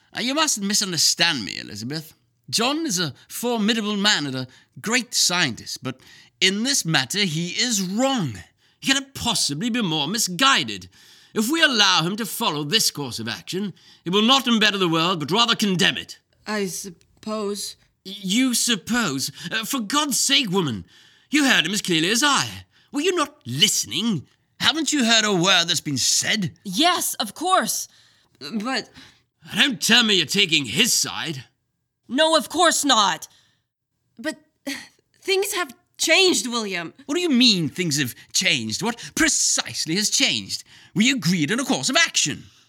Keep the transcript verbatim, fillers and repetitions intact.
Uh, you mustn't misunderstand me, Elizabeth. John is a formidable man and a great scientist, but in this matter he is wrong. He cannot possibly be more misguided. If we allow him to follow this course of action, it will not embetter the world, but rather condemn it. I suppose... You suppose? Uh, for God's sake, woman, you heard him as clearly as I. Were you not listening? Haven't you heard a word that's been said? Yes, of course. But... Don't tell me you're taking his side. No, of course not. But things have changed, William. What do you mean things have changed? What precisely has changed? We agreed on a course of action.